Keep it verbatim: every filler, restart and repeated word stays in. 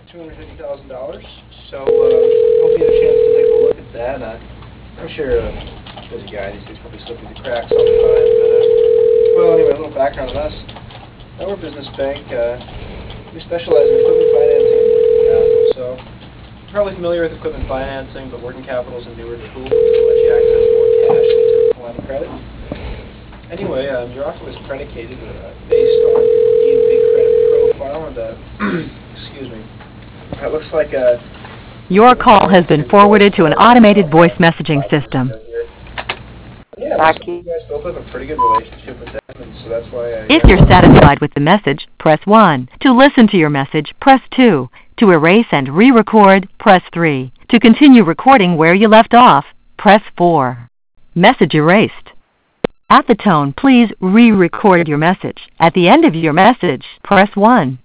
two hundred fifty thousand dollars. So, uh, hope you had a chance to take a look at that. Uh, I'm sure uh, busy guy, these things probably slip through the cracks all the time. But, uh, well, anyway, a little background on us. Uh, we're a business bank. Uh, we specialize in equipment financing and working capital. So, you're probably familiar with equipment financing, but working capital is a newer tool that lets you access more cash than a typical line of credit. Anyway, um, your offer was predicated uh, based on your D and B credit profile, and uh, excuse me, it looks like uh, Your call has been forwarded to an automated voice messaging system. yeah, looks like you guys built up a pretty good relationship with them, and so that's why I. If you're satisfied with the message, press one. To listen to your message, press two. To erase and re-record, press three. To continue recording where you left off, press four. Message erased. At the tone, please re-record your message. At the end of your message, press one.